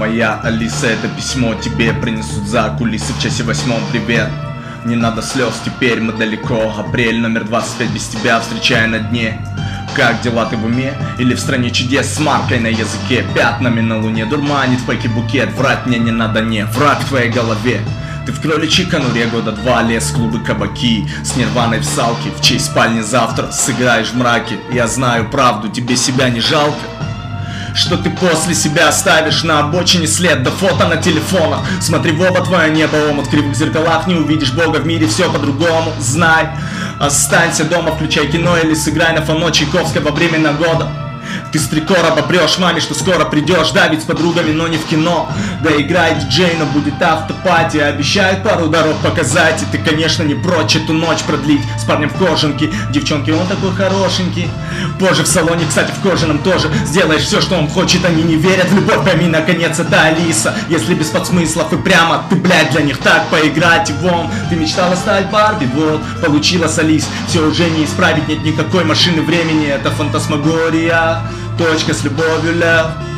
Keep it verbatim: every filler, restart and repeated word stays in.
Моя Алиса, это письмо тебе принесут за кулисы в часе восьмом. Привет, не надо слез, теперь мы далеко. Апрель, номер двадцать пять, без тебя встречая на дне. Как дела, ты в уме? Или в стране чудес с маркой на языке? Пятнами на луне дурманит в пайке букет. Врать мне не надо, не враг в твоей голове. Ты в кроличьей конуре года два, лес, клубы, кабаки. С нирваной в салке, в чьей спальне завтра сыграешь в мраке. Я знаю правду, тебе себя не жалко? Что ты после себя оставишь на обочине след, да фото на телефонах. Смотри в оба твое небо, омут, в кривых зеркалах не увидишь Бога, в мире все по-другому. Знай, останься дома, включай кино или сыграй на фано Чайковского во время года. Ты с три кора обопрешь маме, что скоро придешь. Да, ведь с подругами, но не в кино. Да играй диджей, но будет автопати. Обещают пару дорог показать. И ты, конечно, не прочь эту ночь продлить с парнем в кожанке. Девчонки, он такой хорошенький. Позже в салоне, кстати, в кожаном тоже. Сделаешь все, что он хочет, они не верят в любовь. Пойми, наконец, это Алиса. Если без подсмыслов и прямо, ты, блядь, для них так поиграть и вон. Ты мечтала стать Барби, вот, получилась Алис. Все уже не исправить, нет никакой машины времени. Это фантасмагория. Точка с любовью, ля.